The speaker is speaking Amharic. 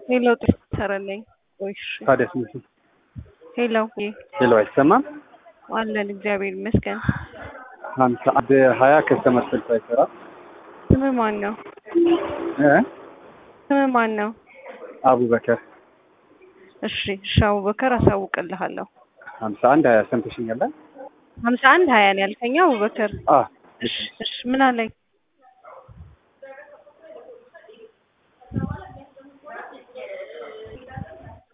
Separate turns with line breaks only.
ሄሎ ተሰረለኝ ወይሽ
ታዲያስ ምን
ሄሎ
ሄሎ አይሰማም
አለን እግዚአብሔር ይመስገን።
20 ከስተመር ስልክ አይሰራ
ስም ማን ነው? ስም ማን ነው?
አቡበከር።
እሺ አቡበከር አሳውቅልሃለሁ።
51 20 ሰምተሽኛል?
51 20 ነው ያልከኝ አቡበከር? እሺ ምን አለኝ?